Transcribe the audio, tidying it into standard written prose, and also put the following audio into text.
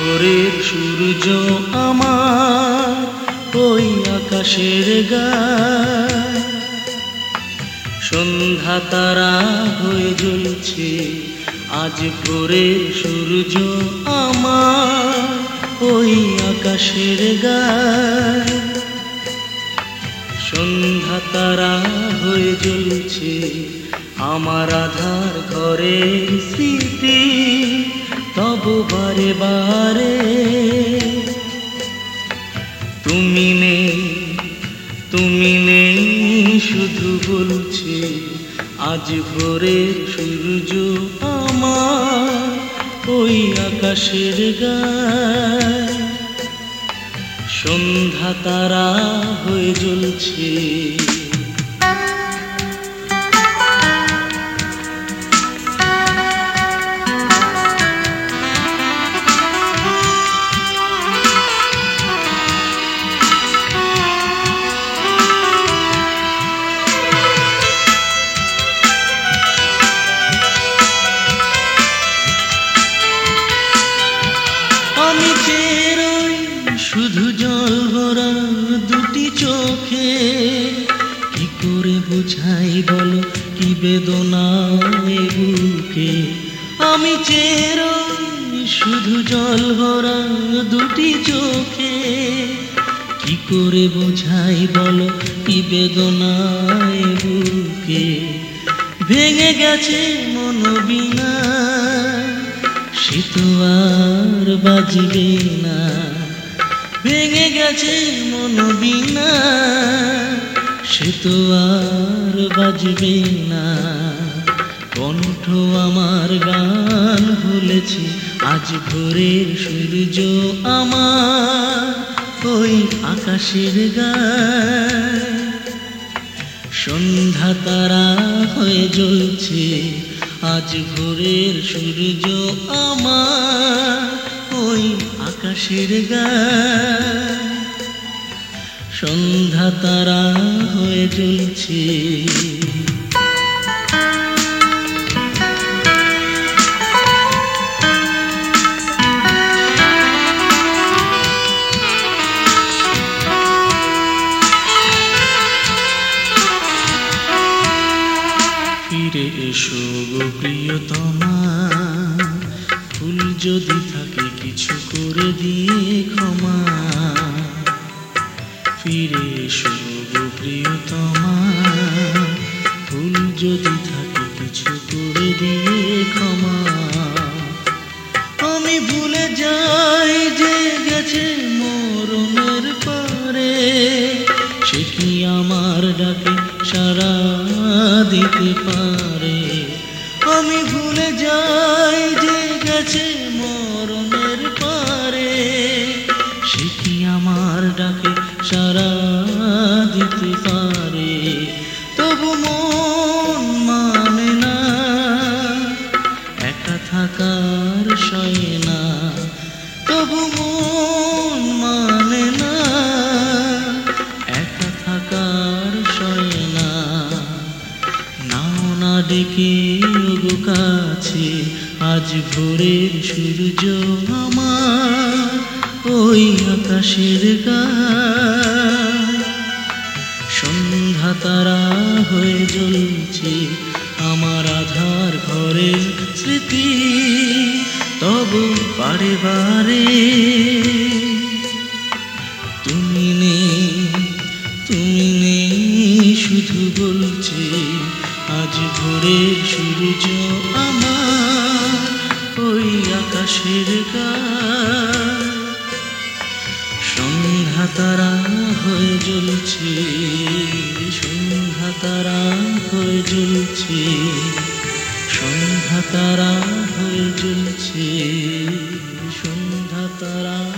ভোরের সূর্য আমার ওই আকাশের গায়ে, সন্ধ্যা তারা হয়ে জ্বলছে আজ ভোরের সূর্য আমার ওই আকাশের গায়ে। সন্ধ্যা তারা হয়ে জ্বলছে আমার আধার ঘরের স্মৃতি, তব বারে বারে তুমি নেই শুধু বলছে আজ ভোরের সূর্য আমার ওই আকাশের গায়ে। সন্ধ্যা তারা হয়ে জ্বলছে। আমি চেরই শুধু জল ভরা দুটি চোখে, কি করে বুঝাই বলো কি বেদনা এ বুকে। আমি চেরই শুধু জল ভরা দুটি চোখে, কি করে বুঝাই বলো কি বেদনা এ বুকে। ভেঙে গেছে মন বিনা সে তো আর বাজবে না, ভেঙে গেছে মন বিনা সে তো আর বাজবে না। কণ্ঠ আমার গান ভুলেছে আজ ভোরের সূর্য আমার ওই আকাশের গায়ে। সন্ধ্যা তারা হয়ে জ্বলছে আজ ভোরের সূর্য আমার ওই আকাশের গায়ে। সন্ধ্যা তারা হয়ে জ্বলছে। ফিরে এসো গো প্রিয়তমা, ভুল যদি থাকে কিছু করে দিয়ে ক্ষমা। ফিরে এসো গো প্রিয়তমা, ভুল যদি থাকে কিছু করে দিয়ে ক্ষমা। আমি ভুলে যাই যে গেছে মরণের পারে, সে কি আমার ডাকে সাড়া দিতে পারে। আমি ভুলে যাই যে গেছে মরণের পারে, সে কি আমার ডাকে সাড়া দিতে পারে। তবু মন মানে না একা থাকার সয় না, তবু মন মানে না একা থাকার সয় না। নাও না ডেকে ওগো কাছে আজ ভোরের সূর্য আমার ওই আকাশের গায়ে। সন্ধ্যা তারা হয়ে জ্বলছে আমার আধার ঘরের স্মৃতি, তবু বারে বারে তুমি নেই শুধু বলছে আজ ভোরের সূর্য আমার ওই আকাশের গায়ে। সন্ধ্যা তারা হয়ে জ্বলছে, সন্ধ্যা তারা হয়ে জ্বলছে, সন্ধ্যা তারা হয়ে জ্বলছে, সন্ধ্যা তারা।